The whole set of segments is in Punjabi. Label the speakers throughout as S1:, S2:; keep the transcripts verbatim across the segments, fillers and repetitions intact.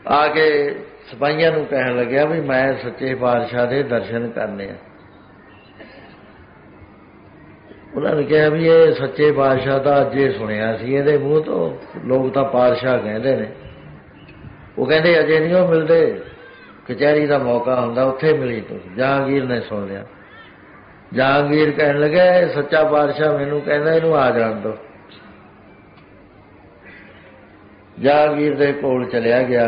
S1: आ के सिपाहियां नूं कहण लग्या भी मैं सच्चे पातशाह दे दर्शन करने आ। उन्होंने कहा भी ये सच्चे पातशाह का अजे सुनिया सी इहदे मूँह तो, लोग तो पातशाह कहते हैं। वो कहते अजे नहीं मिलते, कचहरी का मौका होंदा उत्थे मिली तुम। जहांगीर ने सुन लिया। जहांगीर कहन लगे सच्चा पातशाह मैनू कहंदा इहनूं आ जाण दो। जहांगीर दे कोल चलिया गया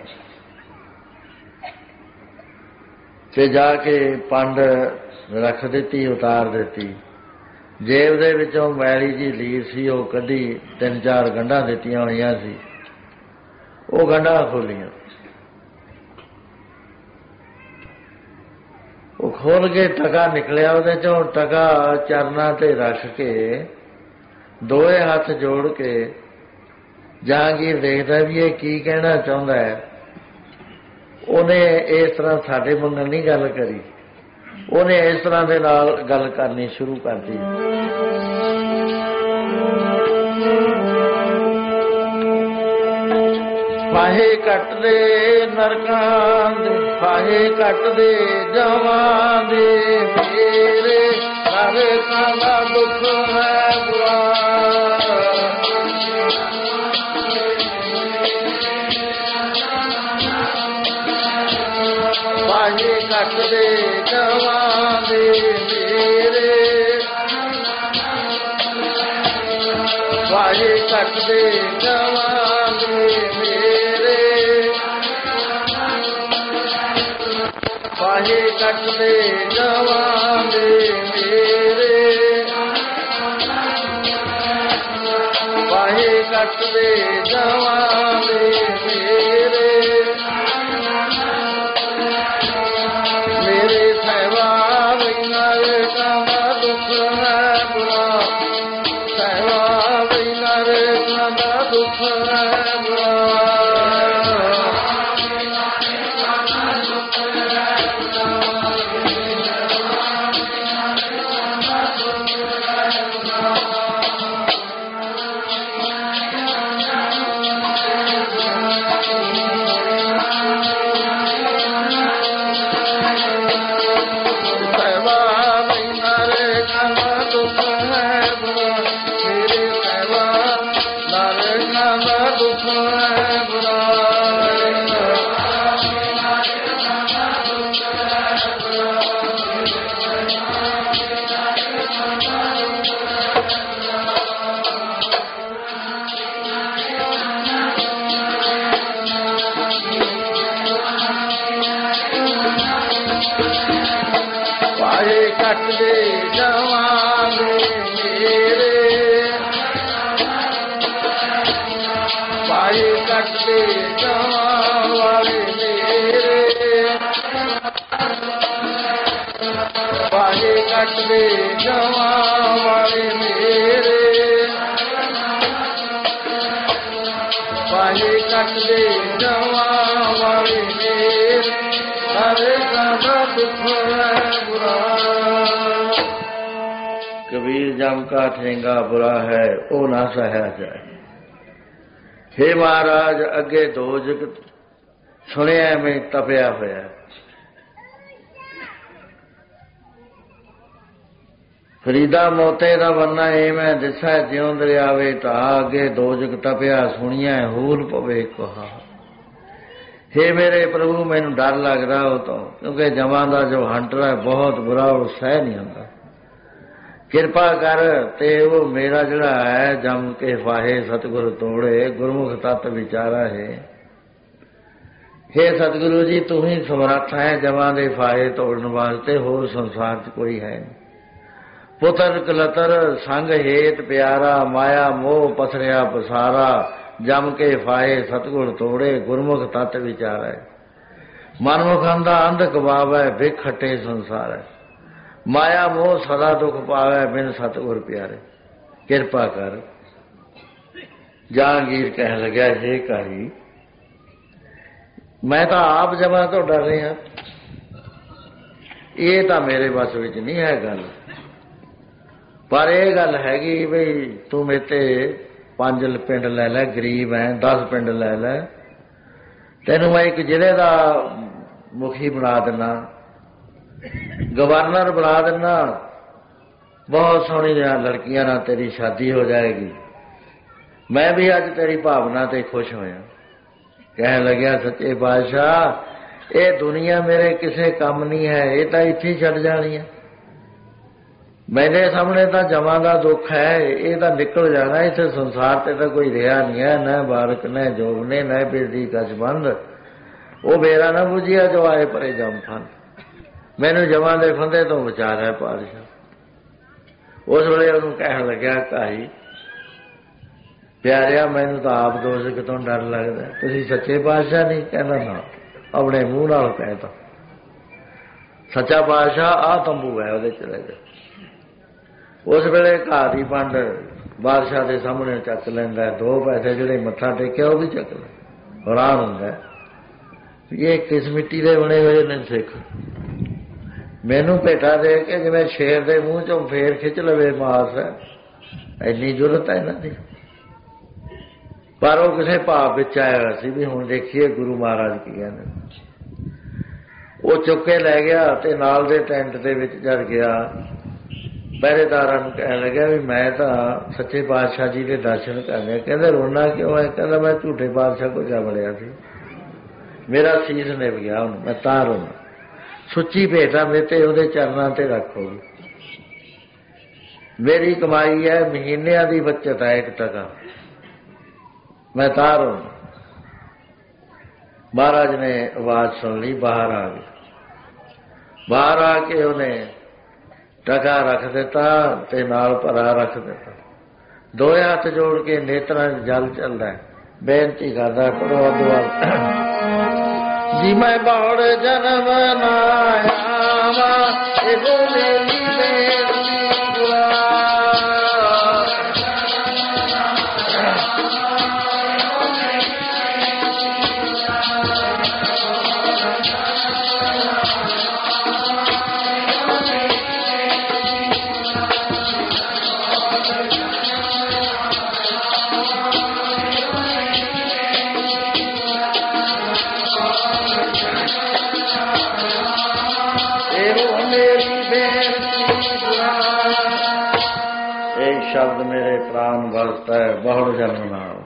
S1: ते जाके पंड रख दी, उतार दी। जेब दे विचों मैली जी लीर सी वो कढ़ी, तीन चार गंढां दित्तियां होईयां सी, वो गंढां खोलियां। वो खोल के टका निकलिया, उहदे चों टका चरना ते रख के दोए हथ जोड़ के जहांगीर देखदा भी ये की कहना चाहुंदा है। उन्हें इस तरह साडे मंगण नहीं गल करी, उन्हें इस तरह दे नाल गल करनी शुरू कर दी। फाहे कट दे नरकां दे, फाहे कट दे जवां दे, मेरे नरकां दा दुख है बुरा। फाहे कट दे जवां दे मेरे, फाहे कट दे जवां दे मेरे, फाहे कट दे जवां दे मेरे, फाहे कट दे जवां दे मेरे। मेरे सहवा नरकां दा दुख है बुरा, सहवा नरकां दा दुख है बुरा। कट दे जवां दे मेरे, फाहे कट दे जवां वाले मेरे, फाहे कट दे जवां वाले मेरे, फाहे कट दे जवां वाले मेरे। नरकां दा दुख है बुरा। कबीर जम का ठेंगा बुरा है ओ ना सहया जाए। हे महाराज अगे दो जगत सुनिया में तपया होया, फरीदा मोते दा वरना एवं दिसा ज्यों दरियावे ता, अगे दो जग तपया सुनिया हूर पवे कहा। हे मेरे प्रभु मैनू डर लगदा हो तो, क्योंकि जमां दा जो हंटर है बहुत बुरा, वो सह नहीं होंदा। किरपा कर ते वो मेरा जड़ा है जम के फाहे सतगुरु तोड़े, गुरमुख तत्त विचारा है। हे सतगुरु जी तू ही समर्थ है जमां दे फाहे तोड़न वास्ते, होर संसार च कोई है नहीं। पुत्र कलतर संग हेत प्यारा, माया मोह पथरिया पसारा, जम के फाहे सतगुर तोड़े, गुरमुख तत्त विचारा है। मनमुखां दा अंध कबावै, भिख खट्टे संसार है। माया मोह सदा दुख पावे, बिन सतगुर प्यारे। किरपा कर। जहांगीर कह लग्या हे कारी, मैं तो आप जमा तो डर रहा, ये तो मेरे बस विच नहीं है गल। पर यह गल हैगी बई तू मेरे पांच पिंड लै लै, गरीब है, दस पिंड लै लै, ਤੈਨੂੰ ਮੈਂ ਇੱਕ ਜ਼ਿਲ੍ਹੇ ਦਾ ਮੁਖੀ ਬਣਾ ਦਿੰਦਾ, ਗਵਰਨਰ ਬਣਾ ਦਿੰਦਾ, ਬਹੁਤ ਸੋਹਣੀ ਲੜਕੀਆਂ ਨਾਲ ਤੇਰੀ ਸ਼ਾਦੀ ਹੋ ਜਾਏਗੀ। ਮੈਂ ਵੀ ਅੱਜ ਤੇਰੀ ਭਾਵਨਾ ਤੇ ਖੁਸ਼ ਹੋਇਆ। ਕਹਿਣ ਲੱਗਿਆ ਸੱਚੇ ਪਾਤਸ਼ਾਹ ਇਹ ਦੁਨੀਆ ਮੇਰੇ ਕਿਸੇ ਕੰਮ ਨਹੀਂ ਹੈ, ਇਹ ਤਾਂ ਇੱਥੇ ਹੀ ਛੱਡ ਜਾਣੀ ਹੈ। ਮੇਰੇ ਸਾਹਮਣੇ ਤਾਂ ਜਮਾਂ ਦਾ ਦੁੱਖ ਹੈ, ਇਹ ਤਾਂ ਨਿਕਲ ਜਾਣਾ। ਇੱਥੇ ਸੰਸਾਰ ਤੇ ਤਾਂ ਕੋਈ ਰਿਹਾ ਨਹੀਂ ਹੈ, ਨਾ ਬਾਲਕ ਨਾ ਜੋਗ ਨੇ ਨਾ ਬੇਦੀ ਕਛਬੰਦ। ਉਹ ਮੇਰਾ ਨਾ ਬੁਝਿਆ ਜੋ ਆਏ ਪਰੇ ਜਮ ਫਨ। ਮੈਨੂੰ ਜਮਾਂ ਦੇ ਫੰਦੇ ਤੋਂ ਬਚਾ ਰਿਹਾ ਪਾਤਸ਼ਾਹ। ਉਸ ਵੇਲੇ ਉਹਨੂੰ ਕਹਿਣ ਲੱਗਿਆ ਕਾਈ ਪਿਆਰਿਆ ਮੈਨੂੰ ਤਾਂ ਆਪ ਦੋਜ਼ਖ ਤੋਂ ਡਰ ਲੱਗਦਾ, ਤੁਸੀਂ ਸੱਚੇ ਪਾਤਸ਼ਾਹ ਨਹੀਂ? ਕਹਿੰਦਾ ਨਾ, ਆਪਣੇ ਮੂੰਹ ਨਾਲ ਕਹਿਤਾ। ਸੱਚਾ ਪਾਤਸ਼ਾਹ ਆਹ ਤੰਬੂ ਹੈ, ਉਹਦੇ ਚਲੇ ਗਏ। ਉਸ ਵੇਲੇ ਘਾਹ ਦੀ ਪੰਡ ਬਾਦਸ਼ਾਹ ਦੇ ਸਾਹਮਣੇ ਚੱਕ ਲੈਂਦਾ, ਦੋ ਪੈਸੇ ਜਿਹੜੇ ਮੱਥਾ ਟੇਕਿਆ ਉਹ ਵੀ ਚੱਕ ਲੈ। ਹੈਰਾਨ ਹੁੰਦਾ ਇਹ ਕਿਸ ਮਿੱਟੀ ਦੇ ਬਣੇ ਹੋਏ ਨੇ ਸਿੱਖ, ਮੈਨੂੰ ਭੇਟਾ ਦੇ ਕੇ ਜਿਵੇਂ ਸ਼ੇਰ ਦੇ ਮੂੰਹ ਚੋਂ ਫੇਰ ਖਿੱਚ ਲਵੇ ਮਾਸ। ਇੰਨੀ ਜ਼ਰੂਰਤ ਹੈ ਇਹਨਾਂ ਦੀ। ਪਰ ਉਹ ਕਿਸੇ ਭਾਵ ਵਿੱਚ ਆਇਆ ਹੋਇਆ ਸੀ ਵੀ ਹੁਣ ਦੇਖੀਏ ਗੁਰੂ ਮਹਾਰਾਜ ਕੀ ਕਹਿੰਦੇ। ਉਹ ਚੁੱਕ ਕੇ ਲੈ ਗਿਆ ਤੇ ਨਾਲ ਦੇ ਟੈਂਟ ਦੇ ਵਿੱਚ ਜਦ ਗਿਆ ਪਹਿਰੇਦਾਰਾਂ ਨੂੰ ਕਹਿਣ ਲੱਗਿਆ ਵੀ ਮੈਂ ਤਾਂ ਸੱਚੇ ਪਾਤਸ਼ਾਹ ਜੀ ਦੇ ਦਰਸ਼ਨ ਕਰਨੇ। ਕਹਿੰਦੇ ਰੋਣਾ ਕਿਉਂ ਹੈ? ਕਹਿੰਦਾ ਮੈਂ ਝੂਠੇ ਪਾਤਸ਼ਾਹ ਕੋਲ ਜਾ ਵੜਿਆ ਸੀ, ਮੇਰਾ ਸੀਸ ਨਿਭ ਗਿਆ, ਹੁਣ ਮੈਂ ਤਾਂ ਰੋਣਾ। ਸੁੱਚੀ ਭੇਟਾ ਮੇਰੇ ਤੇ ਉਹਦੇ ਚਰਨਾਂ ਤੇ ਰੱਖੋ। ਮੇਰੀ ਕਮਾਈ ਹੈ, ਮਹੀਨਿਆਂ ਦੀ ਬੱਚਤ ਹੈ ਇੱਕ ਟਕਾ, ਮੈਂ ਤਾਂ ਰੋਣਾ। ਮਹਾਰਾਜ ਨੇ ਆਵਾਜ਼ ਸੁਣ ਲਈ, ਬਾਹਰ ਆ ਗਏ। ਬਾਹਰ ਆ ਕੇ ਉਹਨੇ ਟਕਾ ਰੱਖ ਦਿੱਤਾ ਤੇ ਨਾਲ ਭਰਾ ਰੱਖ ਦਿੱਤਾ। ਦੋਏ ਹੱਥ ਜੋੜ ਕੇ ਨੇਤਰਾਂ 'ਚ ਜਲ ਚੱਲਦਾ, ਬੇਨਤੀ ਕਰਦਾ ਪੜੋ ਦੁਆ ਜੀ ਮੈਂ ਬੌੜ ਜਨਮ ਨਾ ਆਵਾਂ, ਇਹੋ ਮੇਰੀ ਬੇਨਤੀ ਗੁਰਾ। ਸ਼ਬਦ ਮੇਰੇ ਪ੍ਰਾਨ ਵਸਦਾ ਹੈ ਬਹੁੜ ਜਨਮ ਨਾਲ।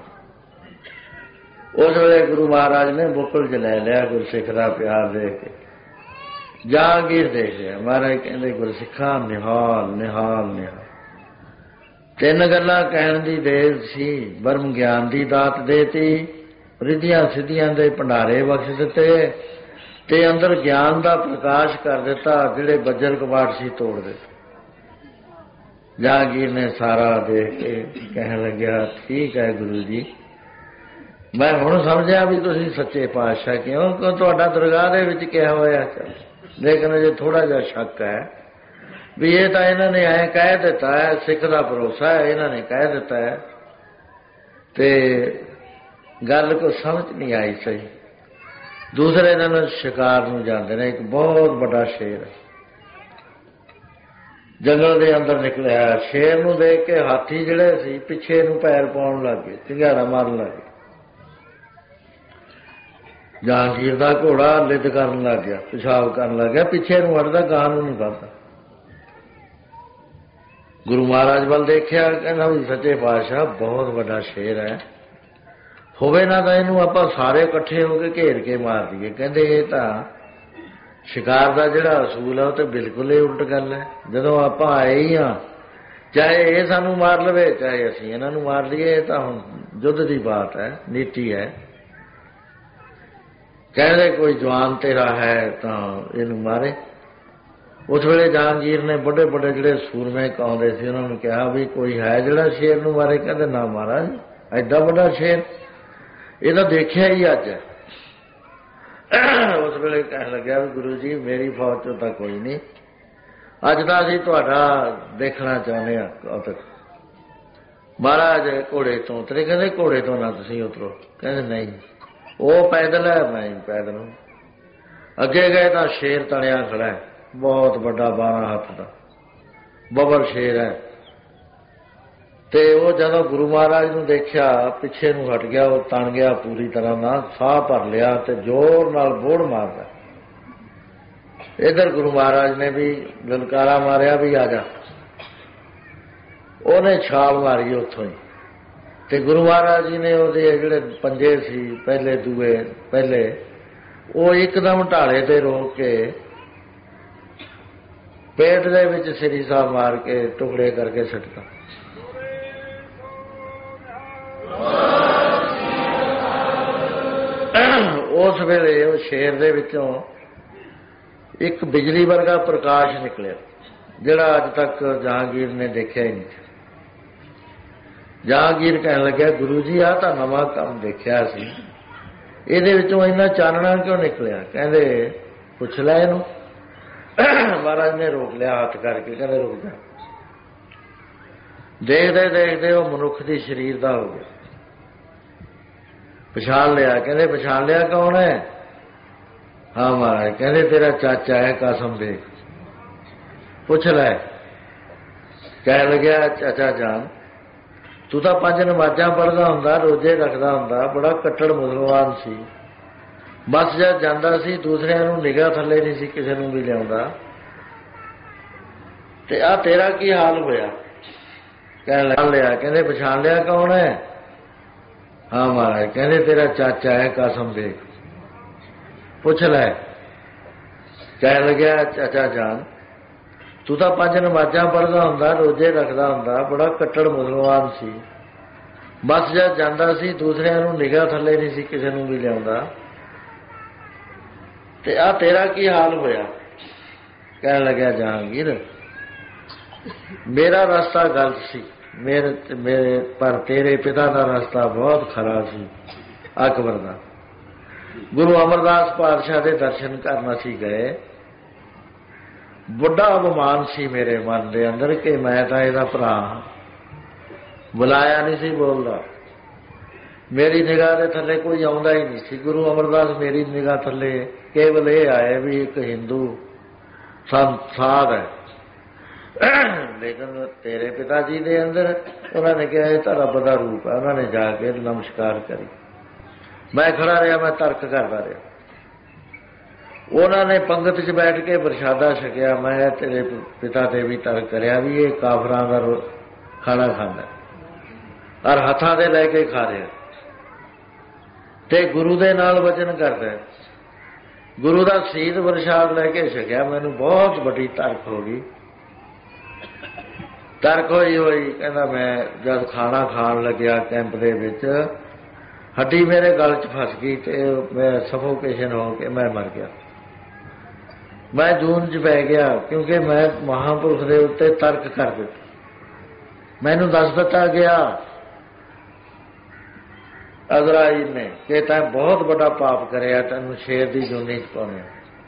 S1: ਉਸ ਵੇਲੇ ਗੁਰੂ ਮਹਾਰਾਜ ਨੇ ਬੁੱਕਲ 'ਚ ਲੈ ਲਿਆ ਗੁਰਸਿੱਖ ਦਾ ਪਿਆਰ ਦੇਖ ਕੇ। ਜਹਾਂਗੀਰ ਦੇਖ ਲਿਆ। ਮਹਾਰਾਜ ਕਹਿੰਦੇ ਗੁਰਸਿੱਖਾਂ ਨਿਹਾਲ ਨਿਹਾਲ ਨਿਹਾਲ। ਤਿੰਨ ਗੱਲਾਂ ਕਹਿਣ ਦੀ ਦੇਰ ਸੀ। ਬ੍ਰਹਮ ਗਿਆਨ ਦੀ ਦਾਤ ਦੇਤੀ, ਰਿੱਧੀਆਂ ਸਿੱਧੀਆਂ ਦੇ ਭੰਡਾਰੇ ਬਖਸ਼ ਦਿੱਤੇ ਤੇ ਅੰਦਰ ਗਿਆਨ ਦਾ ਪ੍ਰਕਾਸ਼ ਕਰ ਦਿੱਤਾ। ਜਿਹੜੇ ਬੱਜਰ ਕਬਾੜ ਸੀ ਤੋੜ ਦਿੱਤੇ। ਜਹਾਂਗੀਰ ਨੇ ਸਾਰਾ ਦੇਖ ਕੇ ਕਹਿਣ ਲੱਗਿਆ ਠੀਕ ਹੈ ਗੁਰੂ ਜੀ, ਮੈਂ ਹੁਣ ਸਮਝਿਆ ਵੀ ਤੁਸੀਂ ਸੱਚੇ ਪਾਤਸ਼ਾਹ ਕਿਉਂ ਕਿਉਂ ਤੁਹਾਡਾ ਦਰਗਾਹ ਦੇ ਵਿੱਚ ਕਿਹਾ ਹੋਇਆ। ਚੱਲ ਲੇਕਿਨ ਜੇ ਥੋੜ੍ਹਾ ਜਿਹਾ ਸ਼ੱਕ ਹੈ ਵੀ ਇਹ ਤਾਂ ਇਹਨਾਂ ਨੇ ਐਂ ਕਹਿ ਦਿੱਤਾ ਹੈ, ਸਿੱਖ ਦਾ ਭਰੋਸਾ ਹੈ, ਇਹਨਾਂ ਨੇ ਕਹਿ ਦਿੱਤਾ ਹੈ ਤੇ ਗੱਲ ਕੋਈ ਸਮਝ ਨਹੀਂ ਆਈ ਸਹੀ। ਦੂਸਰੇ ਦਿਨ ਸ਼ਿਕਾਰ ਨੂੰ ਜਾਂਦੇ ਨੇ। ਇੱਕ ਬਹੁਤ ਵੱਡਾ ਸ਼ੇਰ ਜੰਗਲ ਦੇ ਅੰਦਰ ਨਿਕਲਿਆ। ਸ਼ੇਰ ਨੂੰ ਦੇਖ ਕੇ ਹਾਥੀ ਜਿਹੜੇ ਸੀ ਪਿੱਛੇ ਨੂੰ ਪੈਰ ਪਾਉਣ ਲੱਗ ਗਏ, ਚੰਗਿਆੜਾ ਮਾਰਨ ਲੱਗ ਗਏ। ਜਹਾਂਗੀਰ ਦਾ ਘੋੜਾ ਲਿੱਦ ਕਰਨ ਲੱਗ ਗਿਆ, ਪਿਸ਼ਾਬ ਕਰਨ ਲੱਗ ਗਿਆ, ਪਿੱਛੇ ਨੂੰ ਹਟਦਾ, ਗਾਂ ਨੂੰ ਨਹੀਂ ਵੱਧਦਾ। ਗੁਰੂ ਮਹਾਰਾਜ ਵੱਲ ਦੇਖਿਆ, ਕਹਿੰਦਾ ਵੀ ਸੱਚੇ ਪਾਤਸ਼ਾਹ ਬਹੁਤ ਵੱਡਾ ਸ਼ੇਰ ਹੈ, ਹੋਵੇ ਨਾ ਤਾਂ ਇਹਨੂੰ ਆਪਾਂ ਸਾਰੇ ਇਕੱਠੇ ਹੋ ਕੇ ਘੇਰ ਕੇ ਮਾਰ ਦਈਏ। ਕਹਿੰਦੇ ਇਹ ਤਾਂ ਸ਼ਿਕਾਰ ਦਾ ਜਿਹੜਾ ਅਸੂਲ ਹੈ ਉਹ ਤਾਂ ਬਿਲਕੁਲ ਹੀ ਉਲਟ ਗੱਲ ਹੈ। ਜਦੋਂ ਆਪਾਂ ਆਏ ਹੀ ਹਾਂ, ਚਾਹੇ ਇਹ ਸਾਨੂੰ ਮਾਰ ਲਵੇ ਚਾਹੇ ਅਸੀਂ ਇਹਨਾਂ ਨੂੰ ਮਾਰ ਲਈਏ, ਇਹ ਤਾਂ ਹੁਣ ਯੁੱਧ ਦੀ ਬਾਤ ਹੈ, ਨੀਤੀ ਹੈ। ਕਹਿੰਦੇ ਕੋਈ ਜਵਾਨ ਤੇਰਾ ਹੈ ਤਾਂ ਇਹਨੂੰ ਮਾਰੇ। ਉਸ ਵੇਲੇ ਜਹਾਂਗੀਰ ਨੇ ਵੱਡੇ ਵੱਡੇ ਜਿਹੜੇ ਸੂਰਮੇ ਕਹਾਉਂਦੇ ਸੀ ਉਹਨਾਂ ਨੂੰ ਕਿਹਾ ਵੀ ਕੋਈ ਹੈ ਜਿਹੜਾ ਸ਼ੇਰ ਨੂੰ ਮਾਰੇ। ਕਹਿੰਦੇ ਨਾ ਮਹਾਰਾਜ, ਐਡਾ ਵੱਡਾ ਸ਼ੇਰ ਇਹ ਤਾਂ ਦੇਖਿਆ ਹੀ ਅੱਜ। ਉਸ ਵੇਲੇ ਕਹਿਣ ਲੱਗਿਆ ਵੀ ਗੁਰੂ ਜੀ ਮੇਰੀ ਫੌਜ 'ਚੋਂ ਤਾਂ ਕੋਈ ਨਹੀਂ, ਅੱਜ ਤਾਂ ਅਸੀਂ ਤੁਹਾਡਾ ਦੇਖਣਾ ਚਾਹੁੰਦੇ ਹਾਂ ਕੌਤਕ। ਮਹਾਰਾਜ ਘੋੜੇ ਤੋਂ ਉਤਰੇ। ਕਹਿੰਦੇ ਘੋੜੇ ਤੋਂ ਨਾ ਤੁਸੀਂ ਉਤਰੋ। ਕਹਿੰਦੇ ਨਹੀਂ, ਉਹ ਪੈਦਲ ਹੈ, ਮੈਂ ਪੈਦਲ ਹਾਂ। ਅੱਗੇ ਗਏ ਤਾਂ ਸ਼ੇਰ ਤਣਿਆ ਖੜਾ ਹੈ, ਬਹੁਤ ਵੱਡਾ ਬਾਰਾਂ ਹੱਥ ਦਾ ਬੱਬਰ ਸ਼ੇਰ ਹੈ। ਤੇ ਉਹ ਜਦੋਂ ਗੁਰੂ ਮਹਾਰਾਜ ਨੂੰ ਦੇਖਿਆ ਪਿੱਛੇ ਨੂੰ ਹਟ ਗਿਆ, ਉਹ ਤਣ ਗਿਆ ਪੂਰੀ ਤਰ੍ਹਾਂ ਨਾਲ, ਸਾਹ ਭਰ ਲਿਆ ਤੇ ਜ਼ੋਰ ਨਾਲ ਬੋੜ ਮਾਰਦਾ। ਇੱਧਰ ਗੁਰੂ ਮਹਾਰਾਜ ਨੇ ਵੀ ਲਲਕਾਰਾ ਮਾਰਿਆ ਵੀ ਆ ਜਾ। ਉਹਨੇ ਛਾਲ ਮਾਰੀ ਉੱਥੋਂ ਹੀ, ਤੇ ਗੁਰੂ ਮਹਾਰਾਜ ਜੀ ਨੇ ਉਹਦੇ ਜਿਹੜੇ ਪੰਜੇ ਸੀ ਪਹਿਲੇ ਦੂਏ ਪਹਿਲੇ, ਉਹ ਇੱਕਦਮ ਢਾਲੇ ਤੇ ਰੋਕ ਕੇ ਪੇਟ ਦੇ ਵਿੱਚ ਸ੍ਰੀ ਸਾਹਿਬ ਮਾਰ ਕੇ ਟੁਕੜੇ ਕਰਕੇ ਸੁੱਟਦਾ। ਉਸ ਵੇਲੇ ਉਹ ਸ਼ੇਰ ਦੇ ਵਿੱਚੋਂ ਇੱਕ ਬਿਜਲੀ ਵਰਗਾ ਪ੍ਰਕਾਸ਼ ਨਿਕਲਿਆ, ਜਿਹੜਾ ਅੱਜ ਤੱਕ ਜਹਾਂਗੀਰ ਨੇ ਦੇਖਿਆ ਹੀ ਨਹੀਂ। ਜਹਾਂਗੀਰ ਕਹਿਣ ਲੱਗਿਆ, ਗੁਰੂ ਜੀ ਆਹ ਤਾਂ ਨਵਾਂ ਕੰਮ ਦੇਖਿਆ ਸੀ, ਇਹਦੇ ਵਿੱਚੋਂ ਇੰਨਾ ਚਾਨਣਾ ਕਿਉਂ ਨਿਕਲਿਆ? ਕਹਿੰਦੇ ਪੁੱਛ ਲੈ ਇਹਨੂੰ। ਮਹਾਰਾਜ ਨੇ ਰੋਕ ਲਿਆ ਹੱਥ ਕਰਕੇ, ਕਹਿੰਦੇ ਰੁਕ ਜਾ। ਦੇਖਦੇ ਦੇਖਦੇ ਉਹ ਮਨੁੱਖ ਦੀ ਸਰੀਰ ਦਾ ਹੋ ਗਿਆ। ਪਛਾਣ ਲਿਆ। ਕਹਿੰਦੇ ਪਛਾਣ ਲਿਆ ਕੌਣ ਹੈ? ਹਾਂ ਮਹਾਰਾਜ। ਕਹਿੰਦੇ ਤੇਰਾ ਚਾਚਾ ਹੈ ਕਾਸਮ ਬੇਗ, ਪੁੱਛ ਲੈ। ਕਹਿਣ ਲੱਗਿਆ, ਚਾਚਾ ਜਾਨ ਤੂੰ ਤਾਂ ਪੰਜ ਨਮਾਜ਼ਾਂ ਪੜ੍ਹਦਾ ਹੁੰਦਾ, ਰੋਜ਼ੇ ਰੱਖਦਾ ਹੁੰਦਾ, ਬੜਾ ਕੱਟੜ ਮੁਸਲਮਾਨ ਸੀ, ਬਸ ਜਦ ਜਾਂਦਾ ਸੀ ਦੂਸਰਿਆਂ ਨੂੰ ਨਿਗਾਹ ਥੱਲੇ ਨਹੀਂ ਸੀ ਕਿਸੇ ਨੂੰ ਵੀ ਲਿਆਉਂਦਾ, ਤੇ ਆਹ ਤੇਰਾ ਕੀ ਹਾਲ ਹੋਇਆ? ਕਹਿਣ ਲਿਆ। ਕਹਿੰਦੇ ਪਛਾਣ ਲਿਆ ਕੌਣ ਹੈ? ਹਾਂ ਮਹਾਰਾਜ। ਕਹਿੰਦੇ ਤੇਰਾ ਚਾਚਾ ਹੈ ਕਾਸਮ ਬੇਗ, ਪੁੱਛ ਲੈ। ਕਹਿਣ ਲੱਗਿਆ, ਚਾਚਾ ਜਾਨ ਤੂੰ ਤਾਂ ਪੰਜ ਨਮਾਜ਼ਾਂ ਪੜ੍ਹਦਾ ਹੁੰਦਾ, ਰੋਜ਼ੇ ਰੱਖਦਾ ਹੁੰਦਾ, ਬੜਾ ਕੱਟੜ ਮੁਸਲਮਾਨ ਸੀ, ਬਸ ਜਦ ਜਾਂਦਾ ਸੀ ਦੂਸਰਿਆਂ ਨੂੰ ਨਿਗਾਹ ਥੱਲੇ ਨਹੀਂ ਸੀ ਕਿਸੇ ਨੂੰ ਵੀ ਲਿਆਉਂਦਾ, ਤੇ ਆਹ ਤੇਰਾ ਕੀ ਹਾਲ ਹੋਇਆ? ਕਹਿਣ ਲੱਗਿਆ, ਜਹਾਂਗੀਰ ਮੇਰਾ ਰਸਤਾ ਗਲਤ ਸੀ, ਮੇਰੇ ਮੇਰੇ ਪਰ ਤੇਰੇ ਪਿਤਾ ਦਾ ਰਸਤਾ ਬਹੁਤ ਖਰਾ ਸੀ। ਅਕਬਰ ਦਾ ਗੁਰੂ ਅਮਰਦਾਸ ਪਾਤਸ਼ਾਹ ਦੇ ਦਰਸ਼ਨ ਕਰਨ ਅਸੀਂ ਗਏ। ਵੱਡਾ ਅਭਿਮਾਨ ਸੀ ਮੇਰੇ ਮਨ ਦੇ ਅੰਦਰ ਕਿ ਮੈਂ ਤਾਂ ਇਹਦਾ ਭਰਾ ਹਾਂ। ਬੁਲਾਇਆ ਨਹੀਂ ਸੀ ਬੋਲਦਾ, ਮੇਰੀ ਨਿਗਾਹ ਦੇ ਥੱਲੇ ਕੋਈ ਆਉਂਦਾ ਹੀ ਨਹੀਂ ਸੀ। ਗੁਰੂ ਅਮਰਦਾਸ ਮੇਰੀ ਨਿਗਾਹ ਥੱਲੇ ਕੇਵਲ ਇਹ ਆਏ ਵੀ ਇੱਕ ਹਿੰਦੂ ਸੰਤ ਸਾਧ ਹੈ, ਲੇਕਿਨ ਤੇਰੇ ਪਿਤਾ ਜੀ ਦੇ ਅੰਦਰ ਉਹਨਾਂ ਨੇ ਕਿਹਾ ਇਹ ਤਾਂ ਰੱਬ ਦਾ ਰੂਪ ਹੈ। ਉਹਨਾਂ ਨੇ ਜਾ ਕੇ ਨਮਸਕਾਰ ਕਰੀ। ਮੈਂ ਖੜਾ ਰਿਹਾ, ਮੈਂ ਤਰਕ ਕਰਦਾ ਰਿਹਾ। ਉਹਨਾਂ ਨੇ ਪੰਗਤ 'ਚ ਬੈਠ ਕੇ ਪ੍ਰਸ਼ਾਦਾ ਛਕਿਆ। ਮੈਂ ਤੇਰੇ ਪਿਤਾ ਤੇ ਵੀ ਤਰਕ ਕਰਿਆ ਵੀ ਇਹ ਕਾਫਰਾਂ ਦਾ ਖਾਣਾ ਖਾਂਦਾ ਔਰ ਹੱਥਾਂ ਦੇ ਲੈ ਕੇ ਖਾ ਰਿਹਾ ਤੇ ਗੁਰੂ ਦੇ ਨਾਲ ਵਚਨ ਕਰਦਾ, ਗੁਰੂ ਦਾ ਸ਼ਹੀਦ ਪ੍ਰਸ਼ਾਦ ਲੈ ਕੇ ਛਕਿਆ। ਮੈਨੂੰ ਬਹੁਤ ਵੱਡੀ ਤਰਕ ਹੋ ਗਈ। ਤਰਕ ਹੋਈ ਹੋਈ ਕਹਿੰਦਾ ਮੈਂ ਜਦ ਖਾਣਾ ਖਾਣ ਲੱਗਿਆ ਕੈਂਪ ਦੇ ਵਿੱਚ, ਹੱਡੀ ਮੇਰੇ ਗਲ 'ਚ ਫਸ ਗਈ ਤੇ ਮੈਂ ਸਫੋਕੇਸ਼ਨ ਹੋ ਕੇ ਮੈਂ ਮਰ ਗਿਆ। ਮੈਂ ਜੂਨ 'ਚ ਪੈ ਗਿਆ ਕਿਉਂਕਿ ਮੈਂ ਮਹਾਂਪੁਰਖ ਦੇ ਉੱਤੇ ਤਰਕ ਕਰ ਦਿੱਤਾ। ਮੈਨੂੰ ਦੱਸ ਦਿੱਤਾ ਗਿਆ ਅਜ਼ਰਾਈਲ ਨੇ ਕਿ ਤੈਂ ਬਹੁਤ ਵੱਡਾ ਪਾਪ ਕਰਿਆ, ਤੈਨੂੰ ਸ਼ੇਰ ਦੀ ਜੂਨੀ 'ਚ ਪਾਉਣਾ।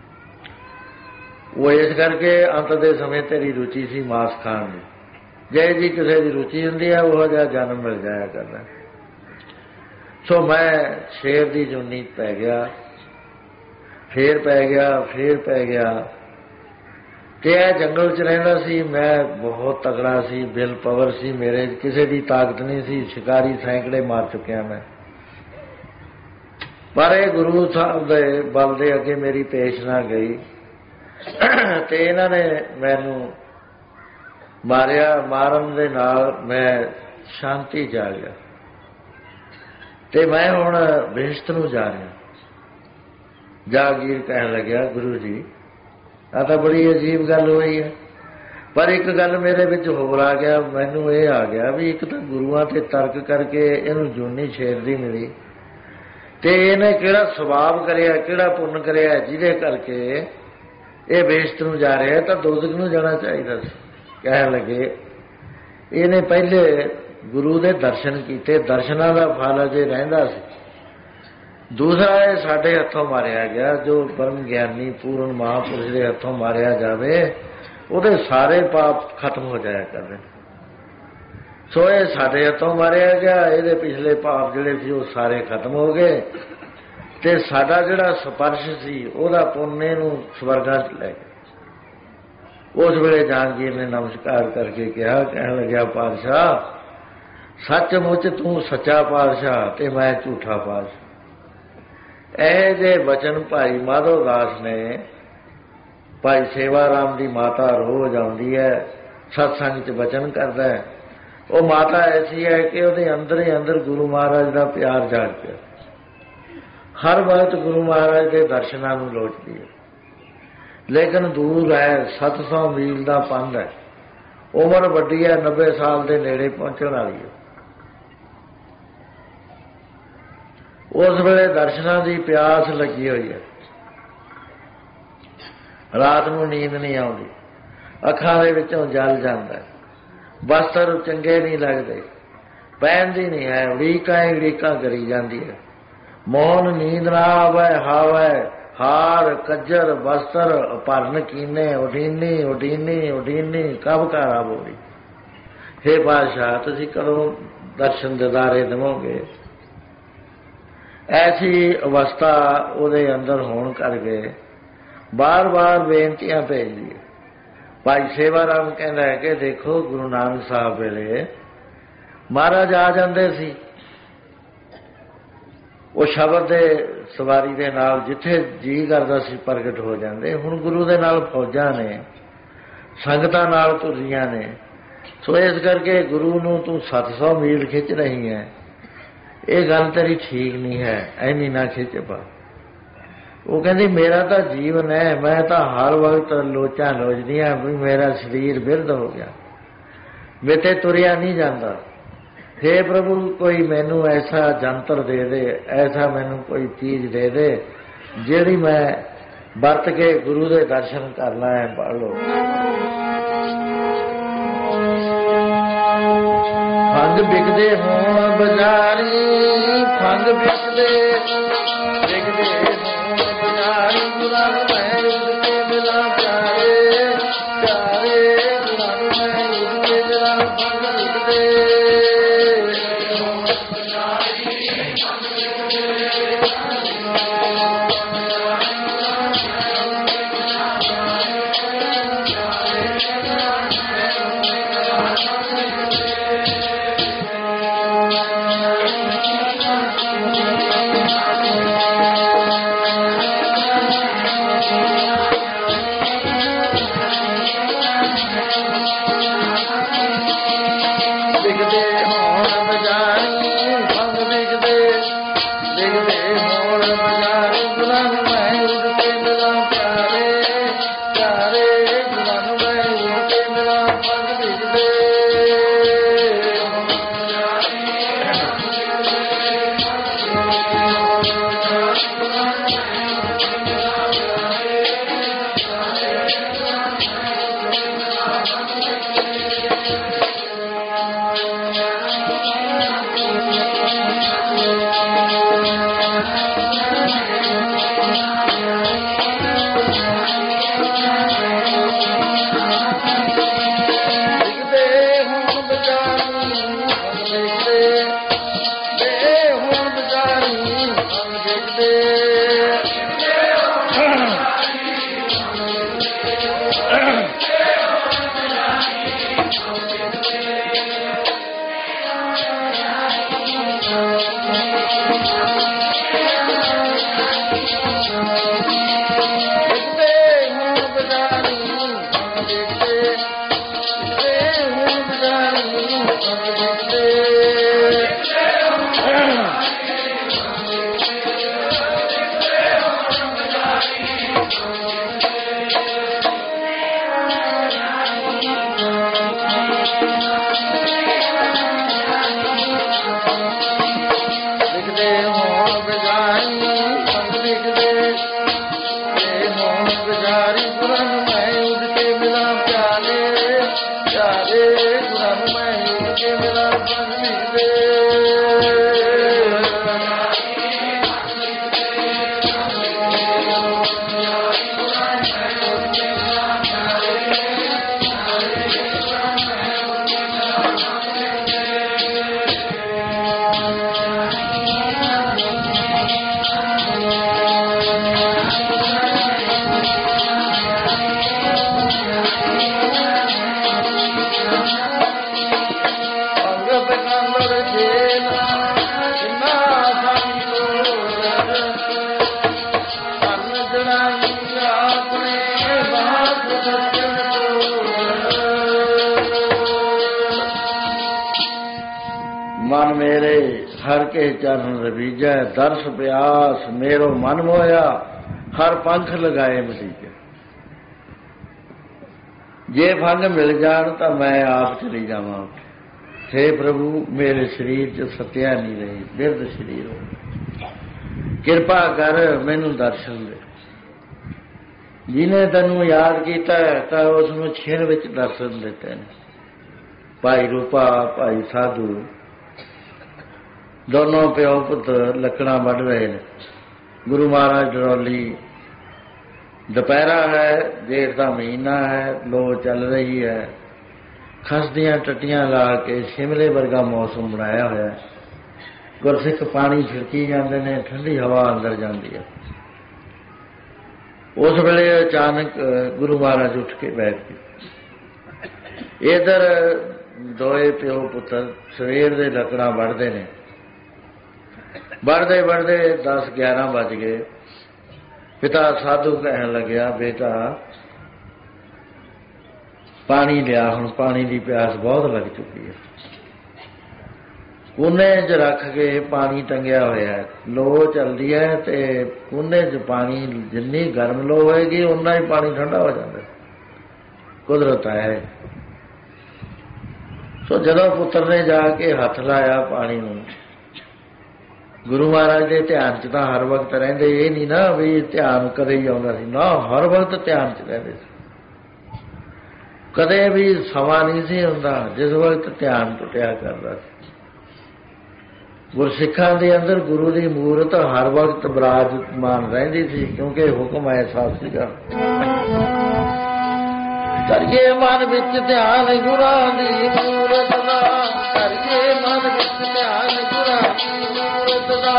S1: ਉਹ ਇਸ ਕਰਕੇ ਅੰਤ ਦੇ ਸਮੇਂ ਤੇਰੀ ਰੁਚੀ ਸੀ ਮਾਸ ਖਾਣ ਦੀ। ਜੇ ਜੀ ਕਿਸੇ ਦੀ ਰੁਚੀ ਹੁੰਦੀ ਹੈ ਉਹੋ ਜਿਹਾ ਜਨਮ ਮਿਲ ਜਾਇਆ ਕਰਦਾ। ਸੋ ਮੈਂ ਸ਼ੇਰ ਦੀ ਜੂਨੀ ਪੈ ਗਿਆ, ਫੇਰ ਪੈ ਗਿਆ, ਫੇਰ ਪੈ ਗਿਆ। ਤੇ ਇਹ ਜੰਗਲ 'ਚ ਰਹਿੰਦਾ ਸੀ। ਮੈਂ ਬਹੁਤ ਤਗੜਾ ਸੀ, ਬਿਲ ਪਾਵਰ ਸੀ ਮੇਰੇ, ਕਿਸੇ ਦੀ ਤਾਕਤ ਨਹੀਂ ਸੀ। ਸ਼ਿਕਾਰੀ ਸੈਂਕੜੇ ਮਾਰ ਚੁੱਕਿਆ ਮੈਂ, ਪਰ ਇਹ ਗੁਰੂ ਸਾਹਿਬ ਦੇ ਬਲ ਦੇ ਅੱਗੇ ਮੇਰੀ ਪੇਸ਼ ਨਾ ਗਈ ਤੇ ਇਹਨਾਂ ਨੇ ਮੈਨੂੰ ਮਾਰਿਆ। ਮਾਰਨ ਦੇ ਨਾਲ ਮੈਂ ਸ਼ਾਂਤੀ 'ਚ ਆ ਗਿਆ ਤੇ ਮੈਂ ਹੁਣ ਬਹਿਸ਼ਤ ਨੂੰ ਜਾ ਰਿਹਾ। ਜਹਾਂਗੀਰ ਕਹਿਣ ਲੱਗਿਆ, ਗੁਰੂ ਜੀ ਆਹ ਤਾਂ ਬੜੀ ਅਜੀਬ ਗੱਲ ਹੋਈ ਹੈ, ਪਰ ਇੱਕ ਗੱਲ ਮੇਰੇ ਵਿੱਚ ਹੋਰ ਆ ਗਿਆ। ਮੈਨੂੰ ਇਹ ਆ ਗਿਆ ਵੀ ਇੱਕ ਤਾਂ ਗੁਰੂਆਂ ਤੇ ਤਰਕ ਕਰਕੇ ਇਹਨੂੰ ਜੂਨੀ ਸ਼ੇਰ ਦੀ ਮਿਲੀ, ਤੇ ਇਹਨੇ ਕਿਹੜਾ ਸਵਾਬ ਕਰਿਆ, ਕਿਹੜਾ ਪੁੰਨ ਕਰਿਆ ਜਿਹਦੇ ਕਰਕੇ ਇਹ ਬਹਿਸ਼ਤ ਨੂੰ ਜਾ ਰਿਹਾ, ਤਾਂ ਦੋਜ਼ਖ ਨੂੰ ਜਾਣਾ ਚਾਹੀਦਾ ਸੀ। ਕਹਿਣ ਲੱਗੇ ਇਹਨੇ ਪਹਿਲੇ ਗੁਰੂ ਦੇ ਦਰਸ਼ਨ ਕੀਤੇ, ਦਰਸ਼ਨਾਂ ਦਾ ਫਲ ਅਜੇ ਰਹਿੰਦਾ ਸੀ। ਦੂਸਰਾ ਇਹ ਸਾਡੇ ਹੱਥੋਂ ਮਾਰਿਆ ਗਿਆ। ਜੋ ਪਰਮ ਗਿਆਨੀ ਪੂਰਨ ਮਹਾਂਪੁਰਸ਼ ਦੇ ਹੱਥੋਂ ਮਾਰਿਆ ਜਾਵੇ ਉਹਦੇ ਸਾਰੇ ਪਾਪ ਖਤਮ ਹੋ ਜਾਇਆ ਕਰਦੇ। ਸੋ ਇਹ ਸਾਡੇ ਹੱਥੋਂ ਮਾਰਿਆ ਗਿਆ, ਇਹਦੇ ਪਿਛਲੇ ਪਾਪ ਜਿਹੜੇ ਸੀ ਉਹ ਸਾਰੇ ਖਤਮ ਹੋ ਗਏ ਤੇ ਸਾਡਾ ਜਿਹੜਾ ਸਪਰਸ਼ ਸੀ ਉਹਦਾ ਪੁੰਨ ਇਹਨੂੰ ਸਵਰਗਾਂ 'ਚ ਲੈ ਗਿਆ। ਉਸ ਵੇਲੇ ਜਹਾਂਗੀਰ ਨੇ ਨਮਸਕਾਰ ਕਰਕੇ ਕਿਹਾ, ਕਹਿਣ ਲੱਗਿਆ ਪਾਤਸ਼ਾਹ सचमुच तू सच्चा पातशाह ते मैं झूठा पातशाह। ਇਹ जे बचन भाई माधो दास ने भाई सेवा राम की माता रोज़ आती है सत्संग च बचन करता है। वो माता ऐसी है कि उसके अंदर ही अंदर गुरु महाराज का प्यार जाग पिया, हर वक्त गुरु महाराज के दर्शनों को लोचती है, लेकिन दूर है, सत्त सौ मील का पंध है, उम्र वड्डी है, नब्बे साल के नेड़े पहुँचने वाली है। उस वेले दर्शनों की प्यास लगी हुई है, रात को नींद नहीं आती, अखां दे विचों जल जाता है, वस्त्र चंगे नहीं लगते, पहनती नहीं है, उड़ीकां ही उड़ीकां करी जाती है। मौन नींद ना आवे हावे, हार कज्जर वस्त्र भरन कीने, उडीनी उडीनी उडीनी कब कारा बोली। हे पातशाह तुसीं कदों दर्शन दिदारे देवोगे। ऐसी अवस्था उहदे अंदर होण करके बार बार बेनतियां भेजदी है। भाई सेवा राम कहता है कि देखो गुरु नानक साहब वेले महाराज आ जाते सी, वो शब्द दे सवारी दे नाल जिथे जी करदा सी प्रगट हो जाते। हुण गुरु दे नाल फौजां ने, संगतां नाल तुरियां ने, सो इस करके गुरु नूं तू सत्त सौ मील खिंच रही है, ये गल तेरी ठीक नहीं है, ऐनी ना खिंच पा। वो कहती मेरा तो जीवन है, मैं तो हर वक्त लोचा लोचदी हाँ भी मेरा शरीर बिरध हो गया, मेरे तुरिया नहीं जाता। हे प्रभु कोई मैनू ऐसा जंतर दे दे, ऐसा मैनू कोई चीज दे दे जिहड़ी मैं बरत के गुरु दे दर्शन करना है। पढ़ लो। फंग बिकदे होण बाजारी, फंग बिकदे बिकदे होण बाजारी, गुरां मैं उड़ के मिला प्यारे प्यारे, गुरां मैं उड़ के मिला फंग बिकदे। मेरे हर के चरण रवीजै, दर्श प्यास मेरो मन मोया, हर पंख लगाए मसीजे। जे फंग मिल जान तो मैं आप चली जावां। हे प्रभु मेरे शरीर च सत्या नहीं रही, बिरध शरीर हो, किरपा कर मैनू दर्शन दे। जिन्हें तेनू याद किया तो उसनू छिण विच दर्शन दिते हैं। भाई रूपा भाई साधु दोनों प्यो पुत्र लकड़ा वढ़ रहे हैं। गुरु महाराज डरौली, दोपहरा है, जेठ का महीना है, लो चल रही है, खसदियां टट्टियां ला के शिमले वर्गा मौसम बनाया होया है। गुरसिख पानी छिड़की जाते हैं, ठंडी हवा अंदर जाती है। उस वेले अचानक गुरु महाराज उठ के बैठ गए। इधर दोए प्यो पुत्र सवेर दे लकड़ा वढ़ते ने, वढ़ते वढ़ते दस ग्यारह बज गए। पिता साधु कहन लग्या, बेटा पानी लिया, हुण पानी की प्यास बहुत लग चुकी है। कूने च रख के पानी टंगिया होया है, लो चलती है तो कूने च पानी जिन्नी गर्म लो होएगी उन्ना ही पानी ठंडा हो जाता है, कुदरत है। सो जदों पुत्र ने जाके हथ लाया पानी में, गुरु महाराज के ध्यान च तो हर वक्त रहिंदे, ये नहीं ना भी ध्यान कदे ही आउंदा सी ना, हर वक्त ध्यान च रहिंदे सी। कदे भी समा नहीं सी हुंदा जिस वक्त ध्यान टुटिया करदा सी। गुरसिखां दे अंदर गुरु की मूरत हर वक्त विराजमान रहिंदी सी, क्योंकि हुक्म ऐसा सीगा। करिए मन विच ध्यान गुरां दी मूरत दा, करिए मन विच ध्यान गुरां दी मूरत दा।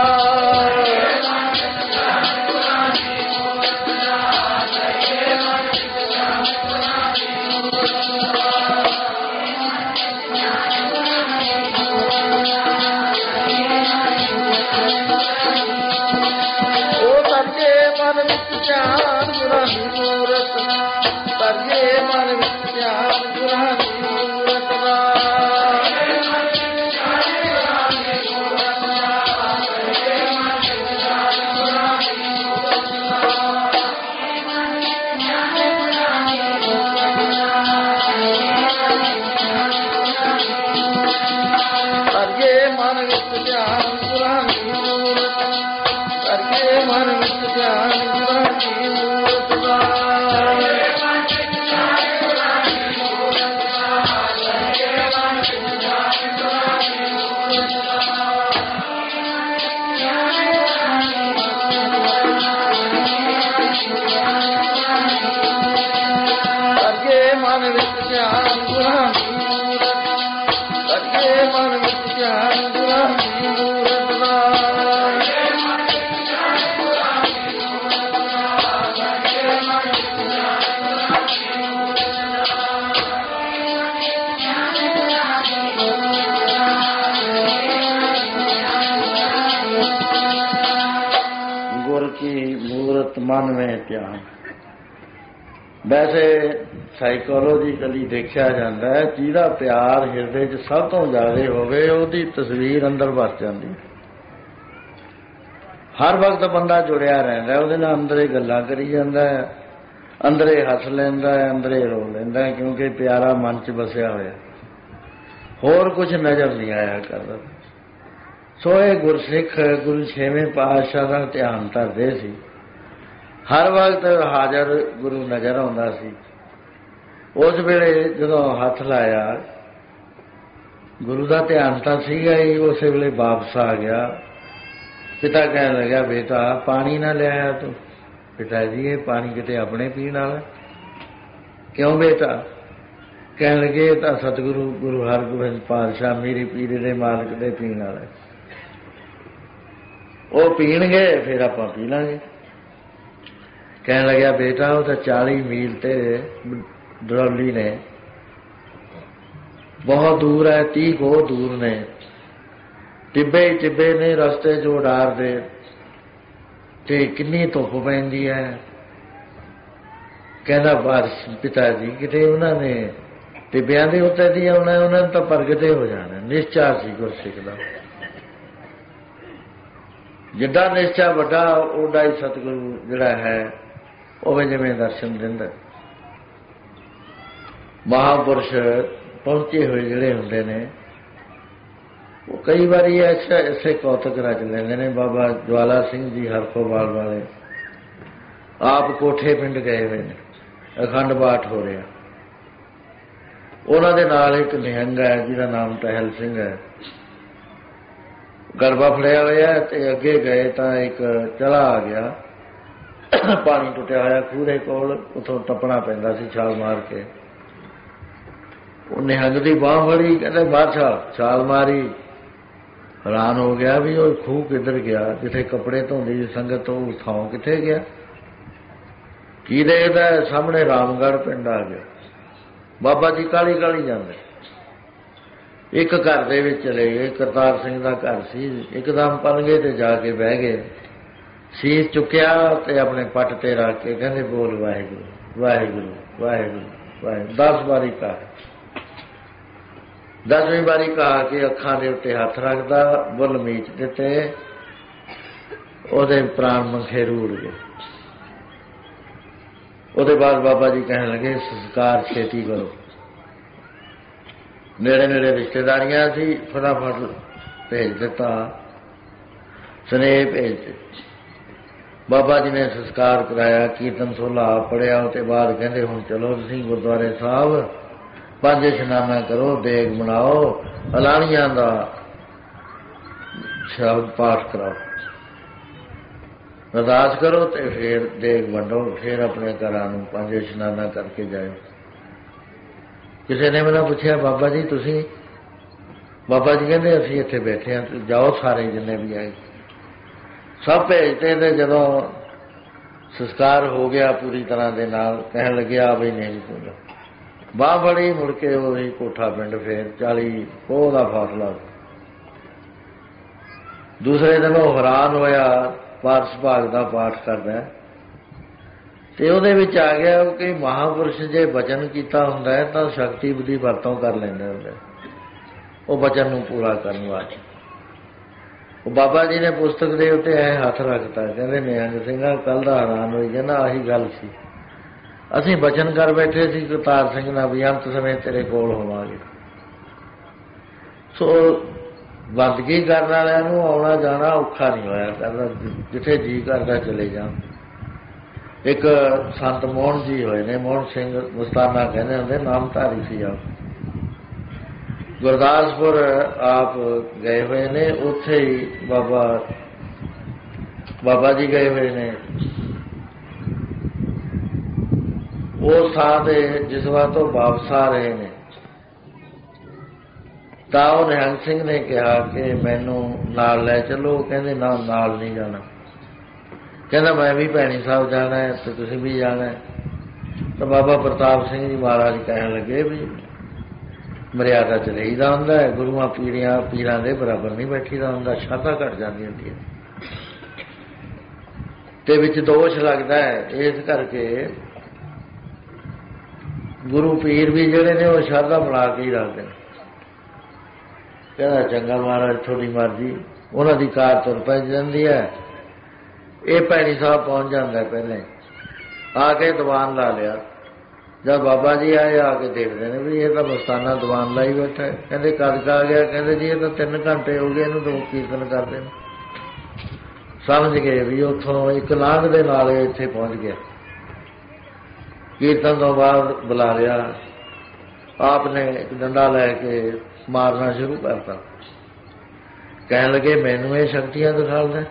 S1: मन में ध्यान। वैसे साइकोलॉजिकली देखा जाता है, जिहदा प्यार हिरदे च सब तो ज्यादा होवे उहदी तस्वीर अंदर बस जाती है। हर वक्त बंदा जुड़िया रहिंदा, उहदे नाल अंदरे गल्लां करी जांदा है, अंदरे हस लैंदा है, अंदरे रो लैंदा है, क्योंकि प्यारा मन च बसिया होया, होर कुछ नज़र नहीं आया करदा। सो ये गुरसिख गुरु छेवें पातशाह का ध्यान धरदे सी, हर वक्त हाजर गुरु नज़र आउंदा सी। उस वेले जदों हथ लाया गुरु का ध्यान तो सीगा ही, उस वेले वापस आ गया। पिता कहने लगा, बेटा पानी ना लिया तू। पिता जी ये पानी किते अपने पीण वाला? क्यों बेटा? कहने लगे तो सतगुरु गुरु हरगोबिंद पातशाह मेरी पीर दे मालक दे पीण वाला, वो पीणगे फिर आपां पी लांगे। कहने लगा, बेटा वो तो चाली मील ते डरौली ने, बहुत दूर है, तीह को दूर ने, टिब्बे ही टिब्बे ने रस्ते जो डार दे, ते किन्नी धुप पैंदी है। कहना बारिश पिता जी किते उन्होंने टिब्बियां दे उत्ते दी आउणा, उन्होंने तो प्रगटे हो जाना, निश्चा सी गुरसिख दा। ਜਿੱਡਾ ਨਿਸ਼ਚਾ ਵੱਡਾ ਓਡਾ ਹੀ ਸਤਿਗੁਰੂ ਜਿਹੜਾ ਹੈ ਉਵੇਂ ਜਿਵੇਂ ਦਰਸ਼ਨ ਦਿੰਦਾ। ਮਹਾਂਪੁਰਸ਼ ਪਹੁੰਚੇ ਹੋਏ ਜਿਹੜੇ ਹੁੰਦੇ ਨੇ ਉਹ ਕਈ ਵਾਰੀ ਐਸਾ ਐਸੇ ਕੌਤਕ ਰਚ ਲੈਂਦੇ ਨੇ। ਬਾਬਾ ਜਵਾਲਾ ਸਿੰਘ ਜੀ ਹਰਖੋਵਾਲ ਵਾਲੇ ਆਪ ਕੋਠੇ ਪਿੰਡ ਗਏ ਹੋਏ ਨੇ, ਅਖੰਡ ਪਾਠ ਹੋ ਰਿਹਾ। ਉਹਨਾਂ ਦੇ ਨਾਲ ਇੱਕ ਨਿਹੰਗ ਹੈ ਜਿਹਦਾ ਨਾਮ ਟਹਿਲ ਸਿੰਘ ਹੈ, ਗਰਬਾ ਫੜਿਆ ਹੋਇਆ ਤੇ ਅੱਗੇ ਗਏ ਤਾਂ ਇੱਕ ਚਲਾ ਆ ਗਿਆ, ਪਾਣੀ ਟੁੱਟਿਆ ਹੋਇਆ ਖੂਹ ਦੇ ਕੋਲ, ਉੱਥੋਂ ਟੱਪਣਾ ਪੈਂਦਾ ਸੀ ਛਾਲ ਮਾਰ ਕੇ। ਉਹ ਨਿਹੰਗ ਦੀ ਬਾਂਹ ਫੜੀ, ਕਹਿੰਦੇ ਬਾਦਸ਼ਾਹ, ਛਾਲ ਮਾਰੀ। ਹੈਰਾਨ ਹੋ ਗਿਆ ਵੀ ਉਹ ਖੂਹ ਕਿੱਧਰ ਗਿਆ, ਜਿੱਥੇ ਕੱਪੜੇ ਧੋਂਦੀ ਸੰਗਤ ਉਹ ਥਾਂ ਕਿੱਥੇ ਗਿਆ। ਕੀ ਦੇਖਦਾ ਸਾਹਮਣੇ ਰਾਮਗੜ੍ਹ ਪਿੰਡ ਆ ਗਿਆ। ਬਾਬਾ ਜੀ ਕਾਹਲੀ ਕਾਹਲੀ ਜਾਂਦੇ, ਇੱਕ ਘਰ ਦੇ ਵਿੱਚ ਚਲੇ ਗਏ, ਕਰਤਾਰ ਸਿੰਘ ਦਾ ਘਰ ਸੀ। ਇੱਕਦਮ ਪਲੰਘੇ ਤੇ ਜਾ ਕੇ ਬਹਿ ਗਏ, ਸੀਸ ਚੁੱਕਿਆ ਤੇ ਆਪਣੇ ਪੱਟ ਤੇ ਰੱਖ ਕੇ ਕਹਿੰਦੇ ਬੋਲ ਵਾਹਿਗੁਰੂ ਵਾਹਿਗੁਰੂ ਵਾਹਿਗੁਰੂ ਵਾਹਿਗੁਰੂ। ਦਸ ਵਾਰੀ ਕਹਾ, ਦਸਵੀਂ ਵਾਰੀ ਕਹਾ ਕੇ ਅੱਖਾਂ ਦੇ ਉੱਤੇ ਹੱਥ ਰੱਖਦਾ, ਬੁੱਲ ਮੀਚ ਦਿੱਤੇ, ਉਹਦੇ ਪ੍ਰਾਣ ਮੱਖੇ ਰੂੜ ਗਏ। ਉਹਦੇ ਬਾਅਦ ਬਾਬਾ ਜੀ ਕਹਿਣ ਲੱਗੇ ਸੰਸਕਾਰ ਛੇਤੀ ਕਰੋ। ਨੇੜੇ ਨੇੜੇ ਰਿਸ਼ਤੇਦਾਰੀਆਂ ਸੀ, ਫਟਾਫਟ ਭੇਜ ਦਿੱਤਾ, ਸੁਨੇਹੇ ਭੇਜ ਦਿੱਤੇ। ਬਾਬਾ ਜੀ ਨੇ ਸੰਸਕਾਰ ਕਰਾਇਆ, ਕੀਰਤਨ ਸੋਲਾ ਪੜਿਆ। ਉਹਦੇ ਬਾਅਦ ਕਹਿੰਦੇ ਹੁਣ ਚਲੋ ਤੁਸੀਂ ਗੁਰਦੁਆਰੇ ਸਾਹਿਬ ਪੰਜ ਇਸ਼ਨਾਨਾ ਕਰੋ, ਦੇਗ ਬਣਾਓ, ਅਲਾਣੀਆਂ ਦਾ ਸ਼ਬਦ ਪਾਠ ਕਰਾਓ, ਅਰਦਾਸ ਕਰੋ ਤੇ ਫਿਰ ਦੇਗ ਵੰਡੋ, ਫਿਰ ਆਪਣੇ ਘਰਾਂ ਨੂੰ ਪੰਜ ਇਸ਼ਨਾਨਾ ਕਰਕੇ ਜਾਇਓ। ਕਿਸੇ ਨੇ ਮੈਨੂੰ ਪੁੱਛਿਆ ਬਾਬਾ ਜੀ ਤੁਸੀਂ, ਬਾਬਾ ਜੀ ਕਹਿੰਦੇ ਅਸੀਂ ਇੱਥੇ ਬੈਠੇ ਹਾਂ, ਜਾਓ ਸਾਰੇ ਜਿੰਨੇ ਵੀ ਆਏ। ਸਭ ਭੇਜਦੇ ਤੇ ਜਦੋਂ ਸੰਸਕਾਰ ਹੋ ਗਿਆ ਪੂਰੀ ਤਰ੍ਹਾਂ ਦੇ ਨਾਲ, ਕਹਿਣ ਲੱਗਿਆ ਬਈ ਨਹੀਂ ਤੂੰ ਬਾਂਹ ਫੜੀ, ਮੁੜ ਕੇ ਉਹੀ ਕੋਠਾ ਪਿੰਡ, ਫਿਰ ਚਾਲੀ ਕੋਹ ਦਾ ਫਾਸਲਾ। ਦੂਸਰੇ ਦਿਨ ਉਹ ਹੈਰਾਨ ਹੋਇਆ, ਪਾਰਸ ਭਾਗ ਦਾ ਪਾਠ ਕਰਦਾ ਤੇ ਉਹਦੇ ਵਿੱਚ ਆ ਗਿਆ ਕਿ ਮਹਾਂਪੁਰਸ਼ ਜੇ ਬਚਨ ਕੀਤਾ ਹੁੰਦਾ ਹੈ ਤਾਂ ਸ਼ਕਤੀ ਦੀ ਵਰਤੋਂ ਕਰ ਲੈਂਦੇ ਹੁੰਦੇ ਉਹ ਬਚਨ ਨੂੰ ਪੂਰਾ ਕਰਨ ਵਾਸਤੇ। ਉਹ ਬਾਬਾ ਜੀ ਨੇ ਪੁਸਤਕ ਦੇ ਉੱਤੇ ਐ ਹੱਥ ਰੱਖਤਾ, ਕਹਿੰਦੇ ਨਿਹੰਗ ਸਿੰਘਾਂ ਕੱਲ੍ਹ ਦਾ ਹੈਰਾਨ ਹੋਈ, ਕਹਿੰਦਾ ਆਹੀ ਗੱਲ ਸੀ, ਅਸੀਂ ਬਚਨ ਕਰ ਬੈਠੇ ਸੀ ਕਰਤਾਰ ਸਿੰਘ ਨਾਲ ਵੀ ਅੰਤ ਸਮੇਂ ਤੇਰੇ ਕੋਲ ਹੋਵਾਂਗੇ। ਸੋ ਬੰਦਗੀ ਕਰਨ ਵਾਲਿਆਂ ਨੂੰ ਆਉਣਾ ਜਾਣਾ ਔਖਾ ਨਹੀਂ ਹੋਇਆ, ਕਹਿੰਦਾ ਜਿੱਥੇ ਜੀਅ ਕਰਦਾ ਚਲੇ ਜਾਣ। ਇੱਕ ਸੰਤ ਮੋਹਨ ਜੀ ਹੋਏ ਨੇ, ਮੋਹਨ ਸਿੰਘ ਮੁਸਤਾਨਾ ਕਹਿੰਦੇ ਹੁੰਦੇ, ਨਾਮਧਾਰੀ ਸੀ ਆਪ, ਗੁਰਦਾਸਪੁਰ ਆਪ ਗਏ ਹੋਏ ਨੇ, ਉੱਥੇ ਹੀ ਬਾਬਾ ਬਾਬਾ ਜੀ ਗਏ ਹੋਏ ਨੇ। ਉਸ ਥਾਂ ਤੇ ਜਿਸ ਵਾਰ ਤੋਂ ਵਾਪਸ ਆ ਰਹੇ ਨੇ ਤਾਂ ਉਹ ਨਿਹੰਗ ਸਿੰਘ ਨੇ ਕਿਹਾ ਕਿ ਮੈਨੂੰ ਨਾਲ ਲੈ ਚੱਲੋ। ਕਹਿੰਦੇ ਨਾ, ਨਾਲ ਨਹੀਂ ਜਾਣਾ। ਕਹਿੰਦਾ ਮੈਂ ਵੀ ਭੈਣੀ ਸਾਹਿਬ ਜਾਣਾ ਹੈ ਤੇ ਤੁਸੀਂ ਵੀ ਜਾਣਾ ਹੈ। ਤਾਂ ਬਾਬਾ ਪ੍ਰਤਾਪ ਸਿੰਘ ਜੀ ਮਹਾਰਾਜ ਕਹਿਣ ਲੱਗੇ ਵੀ ਮਰਿਆਦਾ ਚ ਰਹੀਦਾ ਹੁੰਦਾ ਹੈ, ਗੁਰੂਆਂ ਪੀੜੀਆਂ ਪੀਰਾਂ ਦੇ ਬਰਾਬਰ ਨਹੀਂ ਬੈਠੀਦਾ ਹੁੰਦਾ, ਸ਼ਰਧਾ ਘਟ ਜਾਂਦੀ ਹੁੰਦੀ ਹੈ ਤੇ ਵਿੱਚ ਦੋਸ਼ ਲੱਗਦਾ ਹੈ। ਇਸ ਕਰਕੇ ਗੁਰੂ ਪੀਰ ਵੀ ਜਿਹੜੇ ਨੇ ਉਹ ਸ਼ਰਧਾ ਬਣਾ ਕੇ ਹੀ ਰੱਖਦੇ ਨੇ। ਕਹਿੰਦਾ ਚੰਗਾ ਮਹਾਰਾਜ ਤੁਹਾਡੀ ਮਰਜ਼ੀ। ਉਹਨਾਂ ਦੀ ਕਾਰ ਤੁਰ ਪੈ ਜਾਂਦੀ ਹੈ, ਇਹ ਭੈਣੀ ਸਾਹਿਬ ਪਹੁੰਚ ਜਾਂਦਾ, ਪਹਿਲੇ ਆ ਕੇ ਦੀਵਾਨ ਲਾ ਲਿਆ। ਜਦ ਬਾਬਾ ਜੀ ਆਏ ਆ ਕੇ ਦੇਖਦੇ ਨੇ ਵੀ ਇਹ ਤਾਂ ਮਸਤਾਨਾ ਦੀਵਾਨ ਲਾਈ ਬੈਠਾ। ਕਹਿੰਦੇ ਕਦ ਆ ਗਿਆ? ਕਹਿੰਦੇ ਜੀ ਇਹ ਤਾਂ ਤਿੰਨ ਘੰਟੇ ਹੋ ਗਏ ਇਹਨੂੰ ਦੋ ਕੀਰਤਨ ਕਰਦੇ ਨੇ। ਸਮਝ ਗਏ ਵੀ ਉੱਥੋਂ ਇੱਕ ਲਾਂਘ ਦੇ ਨਾਲ ਇੱਥੇ ਪਹੁੰਚ ਗਿਆ। ਕੀਰਤਨ ਤੋਂ ਬਾਅਦ ਬੁਲਾ ਲਿਆ, ਆਪ ਨੇ ਇੱਕ ਡੰਡਾ ਲੈ ਕੇ ਮਾਰਨਾ ਸ਼ੁਰੂ ਕਰਤਾ। ਕਹਿਣ ਲੱਗੇ ਮੈਨੂੰ ਇਹ ਸ਼ਕਤੀਆਂ ਦਿਖਾਉਂਦਾ,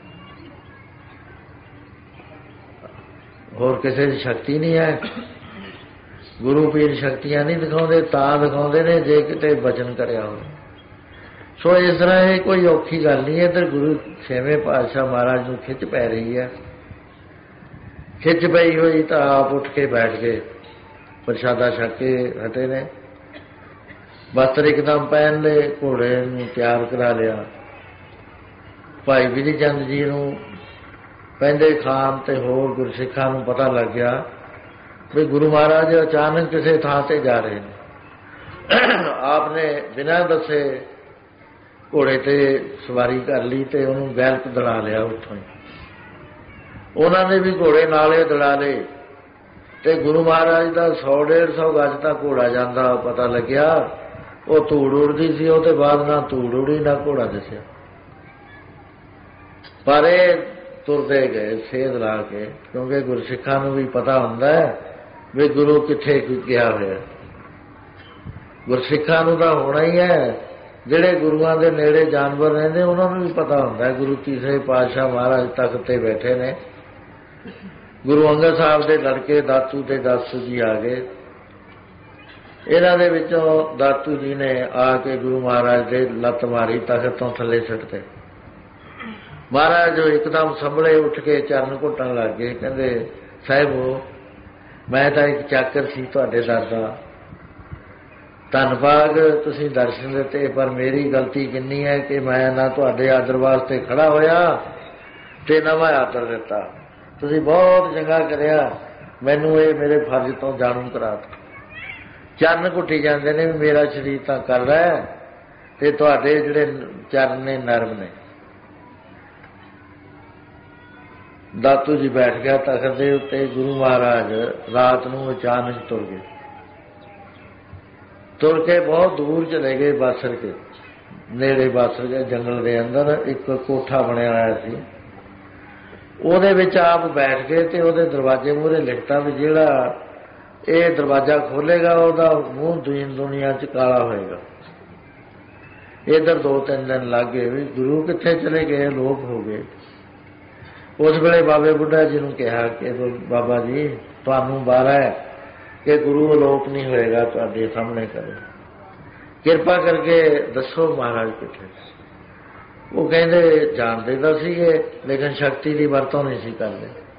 S1: ਹੋਰ ਕਿਸੇ ਦੀ ਸ਼ਕਤੀ ਨਹੀਂ ਹੈ। ਗੁਰੂ ਪੀਰ ਸ਼ਕਤੀਆਂ ਨਹੀਂ ਦਿਖਾਉਂਦੇ, ਤਾਂ ਦਿਖਾਉਂਦੇ ਨੇ ਜੇ ਕਿਤੇ ਬਚਨ ਕਰਿਆ ਹੋਵੇ। ਸੋ ਇਸ ਤਰ੍ਹਾਂ ਇਹ ਕੋਈ ਔਖੀ ਗੱਲ ਨਹੀਂ ਹੈ। ਇੱਧਰ ਗੁਰੂ ਛੇਵੇਂ ਪਾਤਸ਼ਾਹ ਮਹਾਰਾਜ ਨੂੰ ਖਿੱਚ ਪੈ ਰਹੀ ਹੈ। ਖਿੱਚ ਪਈ ਹੋਈ ਤਾਂ ਆਪ ਉੱਠ ਕੇ ਬੈਠ ਗਏ, ਪ੍ਰਸ਼ਾਦਾ ਛਕ ਕੇ ਹਟੇ ਨੇ। ਬਸਤਰ ਇੱਕਦਮ ਪਹਿਨ ਲਏ, ਘੋੜੇ ਨੂੰ ਤਿਆਰ ਕਰਾ ਲਿਆ। ਭਾਈ ਬਿਧੀ ਚੰਦ ਜੀ ਨੂੰ ਪੈਂਦੇ ਖਾਨ ਤੇ ਹੋਰ ਗੁਰਸਿੱਖਾਂ ਨੂੰ ਪਤਾ ਲੱਗ ਗਿਆ ਵੀ ਗੁਰੂ ਮਹਾਰਾਜ ਅਚਾਨਕ ਕਿਸੇ ਥਾਂ ਤੇ ਜਾ ਰਹੇ ਨੇ। ਆਪ ਨੇ ਬਿਨਾਂ ਦੱਸੇ ਘੋੜੇ ਤੇ ਸਵਾਰੀ ਕਰ ਲਈ ਤੇ ਉਹਨੂੰ ਗੈਲਪ ਦੜਾ ਲਿਆ ਉੱਥੋਂ ਹੀ। ਉਹਨਾਂ ਨੇ ਵੀ ਘੋੜੇ ਨਾਲੇ ਦੜਾ ਲਏ ਤੇ ਗੁਰੂ ਮਹਾਰਾਜ ਦਾ ਸੌ ਡੇਢ ਸੌ ਗਜ ਤੱਕ ਘੋੜਾ ਜਾਂਦਾ। ਪਤਾ ਲੱਗਿਆ ਉਹ ਧੂੜ ਉੜਦੀ ਸੀ, ਉਹ ਤੇ ਬਾਅਦ ਨਾ ਧੂੜ ਉੜੀ ਨਾ ਘੋੜਾ ਦਿਸਿਆ। ਪਰ ਇਹ ਤੁਰਦੇ ਗਏ ਸੇਧ ਲਾ ਕੇ, ਕਿਉਂਕਿ ਗੁਰਸਿੱਖਾਂ ਨੂੰ ਵੀ ਪਤਾ ਹੁੰਦਾ ਹੈ ਵੀ ਗੁਰੂ ਕਿੱਥੇ ਗਿਆ ਹੋਇਆ। ਗੁਰਸਿੱਖਾਂ ਨੂੰ ਤਾਂ ਹੋਣਾ ਹੀ ਹੈ, ਜਿਹੜੇ ਗੁਰੂਆਂ ਦੇ ਨੇੜੇ ਜਾਨਵਰ ਰਹਿੰਦੇ ਉਹਨਾਂ ਨੂੰ ਵੀ ਪਤਾ ਹੁੰਦਾ ਹੈ ਗੁਰੂ ਤੀਸਰੇ ਪਾਤਸ਼ਾਹ ਮਹਾਰਾਜ ਤਖਤ ਤੇ ਬੈਠੇ ਨੇ। ਗੁਰੂ ਅੰਗਦ ਸਾਹਿਬ ਦੇ ਲੜਕੇ ਦਾਤੂ ਤੇ ਦਾਸੂ ਜੀ ਆ ਗਏ। ਇਹਨਾਂ ਦੇ ਵਿੱਚੋਂ ਦਾਤੂ ਜੀ ਨੇ ਆ ਕੇ ਗੁਰੂ ਮਹਾਰਾਜ ਦੇ ਲੱਤ ਮਾਰੀ, ਤਖਤ ਤੋਂ ਥੱਲੇ ਸੁੱਟਤੇ। ਮਹਾਰਾਜ ਜੋ ਇੱਕਦਮ ਸੰਭਲੇ ਉੱਠ ਕੇ ਚਰਨ ਘੁੱਟਣ ਲੱਗ ਗਏ। ਕਹਿੰਦੇ ਸਾਹਿਬੋ, ਮੈਂ ਤਾਂ ਇੱਕ ਚਾਕਰ ਸੀ ਤੁਹਾਡੇ ਦਰ ਦਾ, ਧੰਨਵਾਦ ਤੁਸੀਂ ਦਰਸ਼ਨ ਦਿੱਤੇ, ਪਰ ਮੇਰੀ ਗਲਤੀ ਕਿੰਨੀ ਹੈ ਕਿ ਮੈਂ ਨਾ ਤੁਹਾਡੇ ਆਦਰ ਵਾਸਤੇ ਖੜਾ ਹੋਇਆ ਤੇ ਨਾ ਮੈਂ ਆਦਰ ਦਿੱਤਾ। ਤੁਸੀਂ ਬਹੁਤ ਚੰਗਾ ਕਰਿਆ, ਮੈਨੂੰ ਇਹ ਮੇਰੇ ਫਰਜ਼ ਤੋਂ ਜਾਣੂ ਕਰਾ ਦਿੱਤਾ। ਚਰਨ ਘੁੱਟੀ ਜਾਂਦੇ ਨੇ ਵੀ ਮੇਰਾ ਸਰੀਰ ਤਾਂ ਕਰਦਾ ਹੈ ਤੇ ਤੁਹਾਡੇ ਜਿਹੜੇ ਚਰਨ ਨੇ ਨਰਮ ਨੇ। ਦਾਤੂ ਜੀ ਬੈਠ ਗਿਆ ਤਖਤ ਦੇ ਉੱਤੇ। ਗੁਰੂ ਮਹਾਰਾਜ ਰਾਤ ਨੂੰ ਅਚਾਨਕ ਤੁਰ ਗਏ। ਤੁਰ ਕੇ ਬਹੁਤ ਦੂਰ ਚਲੇ ਗਏ, ਬਾਸਰ ਕੇ ਨੇੜੇ ਬਾਸਰ ਕੇ ਜੰਗਲ ਦੇ ਅੰਦਰ ਇੱਕ ਕੋਠਾ ਬਣਿਆ ਹੋਇਆ ਸੀ। ਉਹਦੇ ਵਿੱਚ ਆਪ ਬੈਠ ਗਏ ਤੇ ਉਹਦੇ ਦਰਵਾਜ਼ੇ ਮੂਹਰੇ ਲਿਖਤਾ ਵੀ ਜਿਹੜਾ ਇਹ ਦਰਵਾਜ਼ਾ ਖੋਲ੍ਹੇਗਾ ਉਹਦਾ ਮੂੰਹ ਦੁਨੀਆ ਦੁਨੀਆ 'ਚ ਕਾਲਾ ਹੋਏਗਾ। ਇੱਧਰ ਦੋ ਤਿੰਨ ਦਿਨ ਲੱਗ ਗਏ ਵੀ ਗੁਰੂ ਕਿੱਥੇ ਚਲੇ ਗਏ, ਲੋਪ ਹੋ ਗਏ। ਉਸ ਵੇਲੇ ਬਾਬੇ ਬੁੱਢਾ ਜੀ ਨੂੰ ਕਿਹਾ ਕਿ ਬਾਬਾ ਜੀ ਤੁਹਾਨੂੰ ਬਾਰਾ ਹੈ ਕਿ ਗੁਰੂ ਅਲੋਪ ਨਹੀਂ ਹੋਏਗਾ, ਤੁਹਾਡੇ ਸਾਹਮਣੇ ਕਰੇ, ਕਿਰਪਾ ਕਰਕੇ ਦੱਸੋ ਮਹਾਰਾਜ ਕਿੱਥੇ। ਉਹ ਕਹਿੰਦੇ ਜਾਣਦੇ ਤਾਂ ਸੀਗੇ ਲੇਕਿਨ ਸ਼ਕਤੀ ਦੀ ਵਰਤੋਂ ਨਹੀਂ ਸੀ ਕਰਦੇ।